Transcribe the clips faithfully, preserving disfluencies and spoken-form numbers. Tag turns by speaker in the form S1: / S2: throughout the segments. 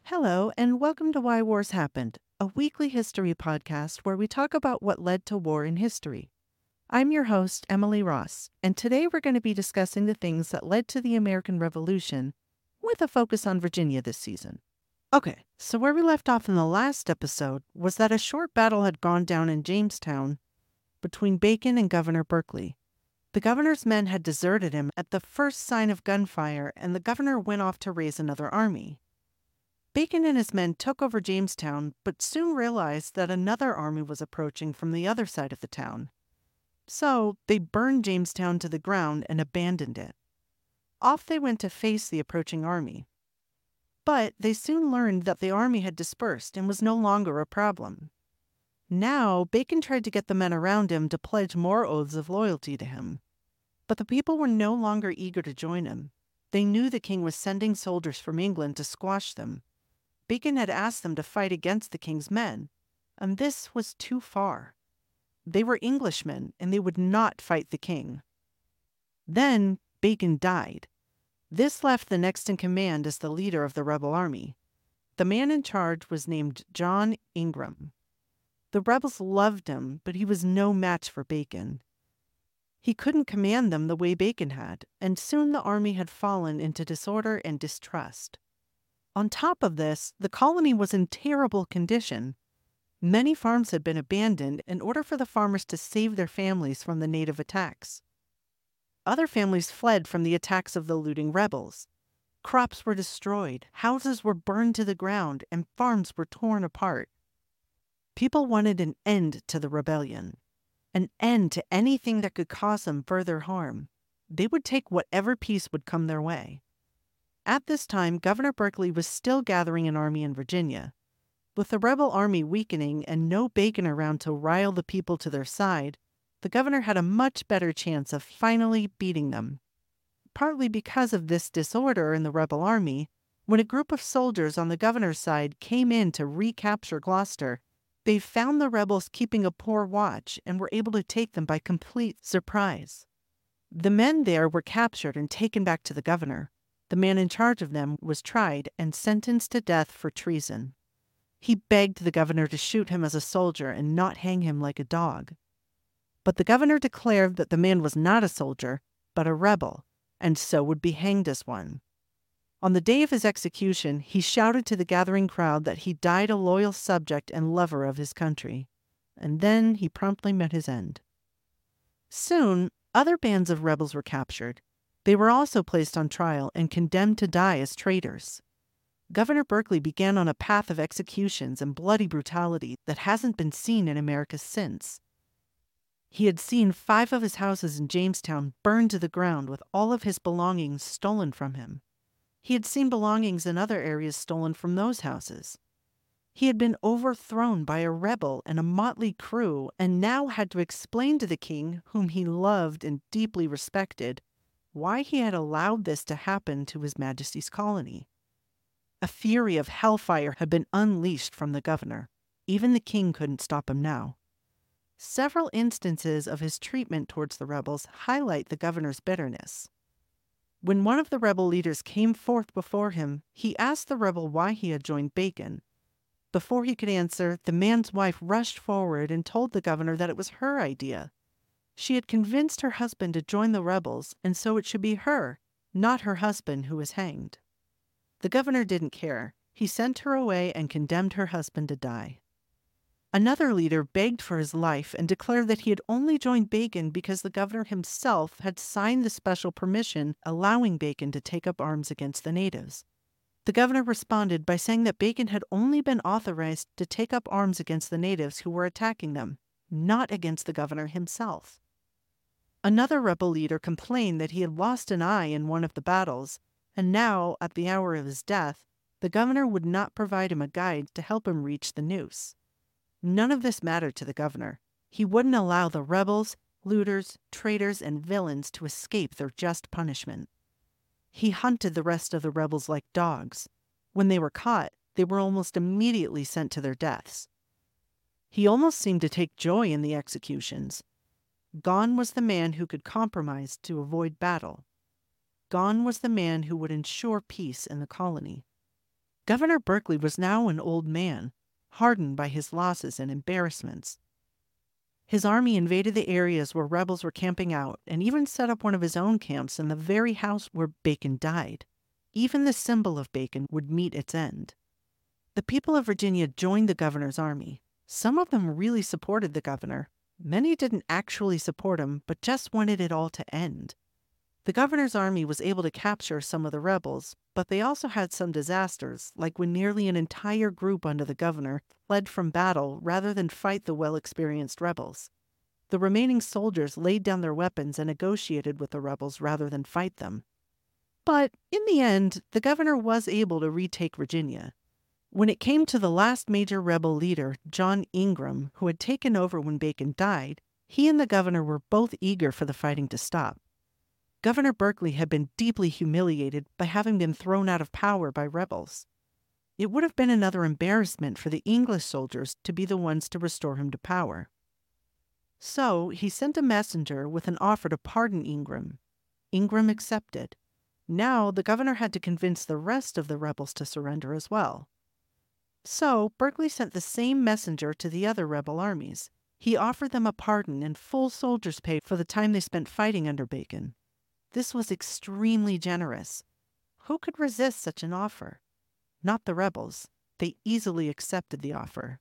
S1: Hello, and welcome to Why Wars Happened, a weekly history podcast where we talk about what led to war in history. I'm your host, Emily Ross, and today we're going to be discussing the things that led to the American Revolution, with a focus on Virginia this season. Okay, so where we left off in the last episode was that a short battle had gone down in Jamestown between Bacon and Governor Berkeley. The governor's men had deserted him at the first sign of gunfire, and the governor went off to raise another army. Bacon and his men took over Jamestown, but soon realized that another army was approaching from the other side of the town. So they burned Jamestown to the ground and abandoned it. Off they went to face the approaching army. But they soon learned that the army had dispersed and was no longer a problem. Now, Bacon tried to get the men around him to pledge more oaths of loyalty to him. But the people were no longer eager to join him. They knew the king was sending soldiers from England to squash them. Bacon had asked them to fight against the king's men, and this was too far. They were Englishmen, and they would not fight the king. Then Bacon died. This left the next in command as the leader of the rebel army. The man in charge was named John Ingram. The rebels loved him, but he was no match for Bacon. He couldn't command them the way Bacon had, and soon the army had fallen into disorder and distrust. On top of this, the colony was in terrible condition. Many farms had been abandoned in order for the farmers to save their families from the native attacks. Other families fled from the attacks of the looting rebels. Crops were destroyed, houses were burned to the ground, and farms were torn apart. People wanted an end to the rebellion, an end to anything that could cause them further harm. They would take whatever peace would come their way. At this time, Governor Berkeley was still gathering an army in Virginia. With the rebel army weakening and no Bacon around to rile the people to their side, the governor had a much better chance of finally beating them. Partly because of this disorder in the rebel army, when a group of soldiers on the governor's side came in to recapture Gloucester, they found the rebels keeping a poor watch and were able to take them by complete surprise. The men there were captured and taken back to the governor. The man in charge of them was tried and sentenced to death for treason. He begged the governor to shoot him as a soldier and not hang him like a dog. But the governor declared that the man was not a soldier, but a rebel, and so would be hanged as one. On the day of his execution, he shouted to the gathering crowd that he died a loyal subject and lover of his country. And then he promptly met his end. Soon, other bands of rebels were captured. They were also placed on trial and condemned to die as traitors. Governor Berkeley began on a path of executions and bloody brutality that hasn't been seen in America since. He had seen five of his houses in Jamestown burned to the ground with all of his belongings stolen from him. He had seen belongings in other areas stolen from those houses. He had been overthrown by a rebel and a motley crew, and now had to explain to the king, whom he loved and deeply respected, why he had allowed this to happen to His Majesty's colony. A fury of hellfire had been unleashed from the governor. Even the king couldn't stop him now. Several instances of his treatment towards the rebels highlight the governor's bitterness. When one of the rebel leaders came forth before him, he asked the rebel why he had joined Bacon. Before he could answer, the man's wife rushed forward and told the governor that it was her idea. She had convinced her husband to join the rebels, and so it should be her, not her husband, who was hanged. The governor didn't care. He sent her away and condemned her husband to die. Another leader begged for his life and declared that he had only joined Bacon because the governor himself had signed the special permission allowing Bacon to take up arms against the natives. The governor responded by saying that Bacon had only been authorized to take up arms against the natives who were attacking them, not against the governor himself. Another rebel leader complained that he had lost an eye in one of the battles, and now, at the hour of his death, the governor would not provide him a guide to help him reach the noose. None of this mattered to the governor. He wouldn't allow the rebels, looters, traitors, and villains to escape their just punishment. He hunted the rest of the rebels like dogs. When they were caught, they were almost immediately sent to their deaths. He almost seemed to take joy in the executions. Gone was the man who could compromise to avoid battle. Gone was the man who would ensure peace in the colony. Governor Berkeley was now an old man, hardened by his losses and embarrassments. His army invaded the areas where rebels were camping out and even set up one of his own camps in the very house where Bacon died. Even the symbol of Bacon would meet its end. The people of Virginia joined the governor's army. Some of them really supported the governor. Many didn't actually support him, but just wanted it all to end. The governor's army was able to capture some of the rebels, but they also had some disasters, like when nearly an entire group under the governor fled from battle rather than fight the well-experienced rebels. The remaining soldiers laid down their weapons and negotiated with the rebels rather than fight them. But in the end, the governor was able to retake Virginia. When it came to the last major rebel leader, John Ingram, who had taken over when Bacon died, he and the governor were both eager for the fighting to stop. Governor Berkeley had been deeply humiliated by having been thrown out of power by rebels. It would have been another embarrassment for the English soldiers to be the ones to restore him to power. So he sent a messenger with an offer to pardon Ingram. Ingram accepted. Now the governor had to convince the rest of the rebels to surrender as well. So Berkeley sent the same messenger to the other rebel armies. He offered them a pardon and full soldiers' pay for the time they spent fighting under Bacon. This was extremely generous. Who could resist such an offer? Not the rebels. They easily accepted the offer.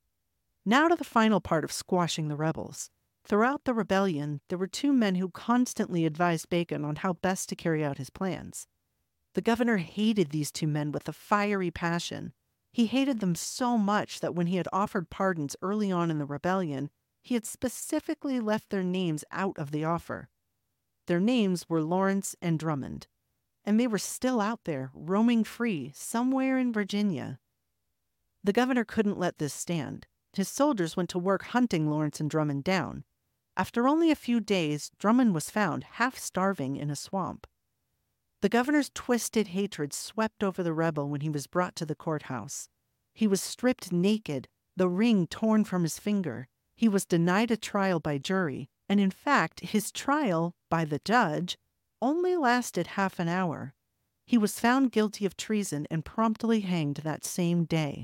S1: Now to the final part of squashing the rebels. Throughout the rebellion, there were two men who constantly advised Bacon on how best to carry out his plans. The governor hated these two men with a fiery passion. He hated them so much that when he had offered pardons early on in the rebellion, he had specifically left their names out of the offer. Their names were Lawrence and Drummond, and they were still out there, roaming free, somewhere in Virginia. The governor couldn't let this stand. His soldiers went to work hunting Lawrence and Drummond down. After only a few days, Drummond was found half starving in a swamp. The governor's twisted hatred swept over the rebel when he was brought to the courthouse. He was stripped naked, the ring torn from his finger. He was denied a trial by jury, and in fact, his trial, by the judge, only lasted half an hour. He was found guilty of treason and promptly hanged that same day.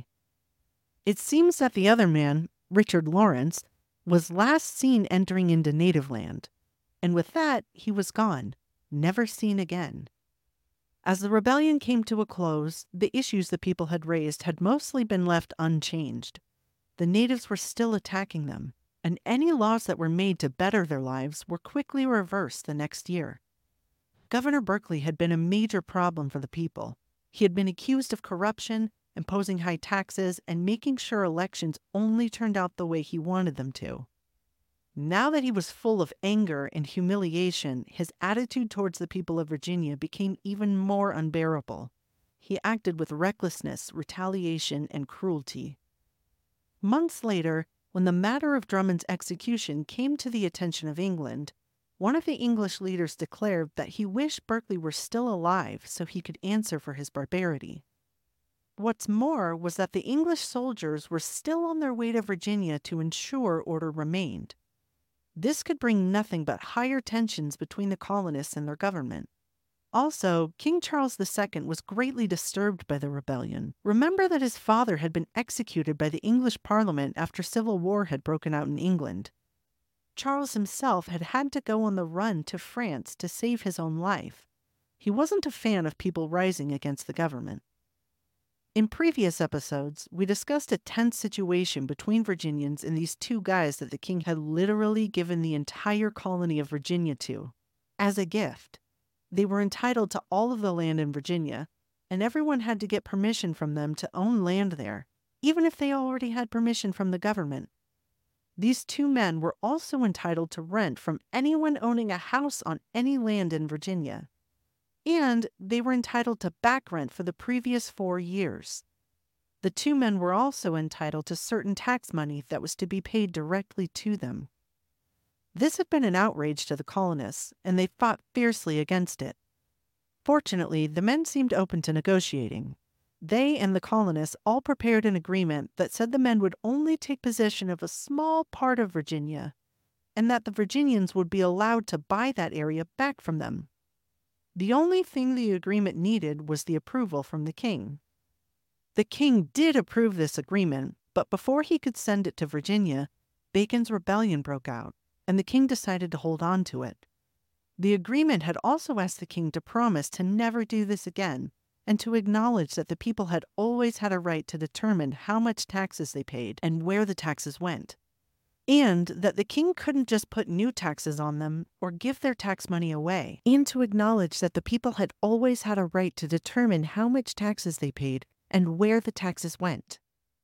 S1: It seems that the other man, Richard Lawrence, was last seen entering into native land, and with that he was gone, never seen again. As the rebellion came to a close, the issues the people had raised had mostly been left unchanged. The natives were still attacking them, and any laws that were made to better their lives were quickly reversed the next year. Governor Berkeley had been a major problem for the people. He had been accused of corruption, imposing high taxes, and making sure elections only turned out the way he wanted them to. Now that he was full of anger and humiliation, his attitude towards the people of Virginia became even more unbearable. He acted with recklessness, retaliation, and cruelty. Months later, when the matter of Drummond's execution came to the attention of England, one of the English leaders declared that he wished Berkeley were still alive so he could answer for his barbarity. What's more was that the English soldiers were still on their way to Virginia to ensure order remained. This could bring nothing but higher tensions between the colonists and their government. Also, King Charles the Second was greatly disturbed by the rebellion. Remember that his father had been executed by the English Parliament after civil war had broken out in England. Charles himself had had to go on the run to France to save his own life. He wasn't a fan of people rising against the government. In previous episodes, we discussed a tense situation between Virginians and these two guys that the king had literally given the entire colony of Virginia to, as a gift. They were entitled to all of the land in Virginia, and everyone had to get permission from them to own land there, even if they already had permission from the government. These two men were also entitled to rent from anyone owning a house on any land in Virginia. And they were entitled to back rent for the previous four years. The two men were also entitled to certain tax money that was to be paid directly to them. This had been an outrage to the colonists, and they fought fiercely against it. Fortunately, the men seemed open to negotiating. They and the colonists all prepared an agreement that said the men would only take possession of a small part of Virginia, and that the Virginians would be allowed to buy that area back from them. The only thing the agreement needed was the approval from the king. The king did approve this agreement, but before he could send it to Virginia, Bacon's rebellion broke out, and the king decided to hold on to it. The agreement had also asked the king to promise to never do this again, and to acknowledge that the people had always had a right to determine how much taxes they paid and where the taxes went, and that the king couldn't just put new taxes on them or give their tax money away, and to acknowledge that the people had always had a right to determine how much taxes they paid and where the taxes went.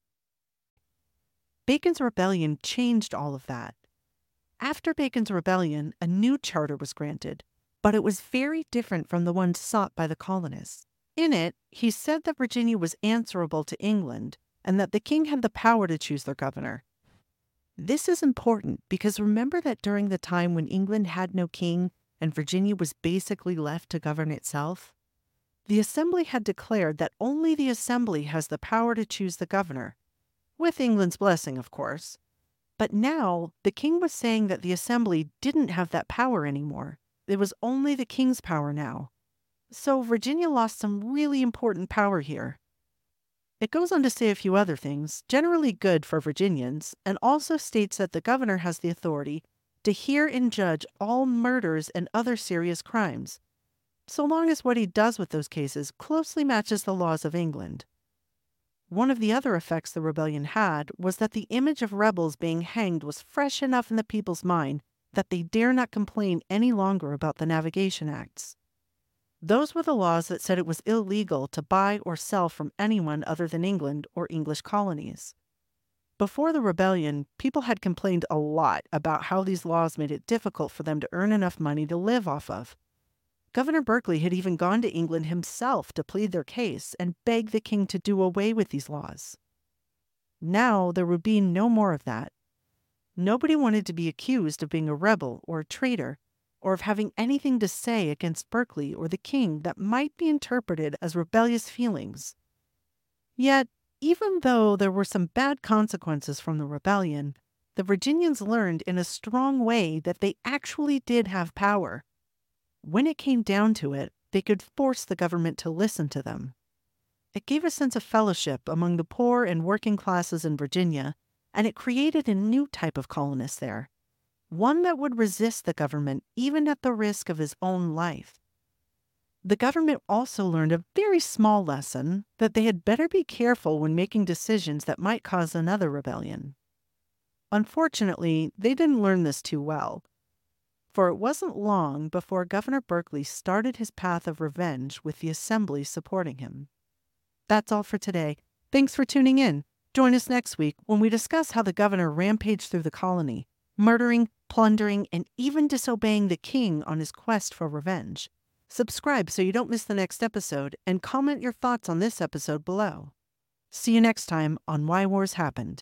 S1: Bacon's rebellion changed all of that. After Bacon's rebellion, a new charter was granted, but it was very different from the one sought by the colonists. In it, he said that Virginia was answerable to England and that the king had the power to choose their governor. This is important because remember that during the time when England had no king and Virginia was basically left to govern itself, the Assembly had declared that only the Assembly has the power to choose the governor, with England's blessing, of course. But now, the king was saying that the Assembly didn't have that power anymore. It was only the king's power now. So Virginia lost some really important power here. It goes on to say a few other things, generally good for Virginians, and also states that the governor has the authority to hear and judge all murders and other serious crimes, so long as what he does with those cases closely matches the laws of England. One of the other effects the rebellion had was that the image of rebels being hanged was fresh enough in the people's mind that they dare not complain any longer about the Navigation Acts. Those were the laws that said it was illegal to buy or sell from anyone other than England or English colonies. Before the rebellion, people had complained a lot about how these laws made it difficult for them to earn enough money to live off of. Governor Berkeley had even gone to England himself to plead their case and beg the king to do away with these laws. Now there would be no more of that. Nobody wanted to be accused of being a rebel or a traitor, or of having anything to say against Berkeley or the king that might be interpreted as rebellious feelings. Yet, even though there were some bad consequences from the rebellion, the Virginians learned in a strong way that they actually did have power. When it came down to it, they could force the government to listen to them. It gave a sense of fellowship among the poor and working classes in Virginia, and it created a new type of colonist there, one that would resist the government even at the risk of his own life. The government also learned a very small lesson that they had better be careful when making decisions that might cause another rebellion. Unfortunately, they didn't learn this too well, for it wasn't long before Governor Berkeley started his path of revenge with the Assembly supporting him. That's all for today. Thanks for tuning in. Join us next week when we discuss how the governor rampaged through the colony, murdering, plundering, and even disobeying the king on his quest for revenge. Subscribe so you don't miss the next episode, and comment your thoughts on this episode below. See you next time on Why Wars Happened.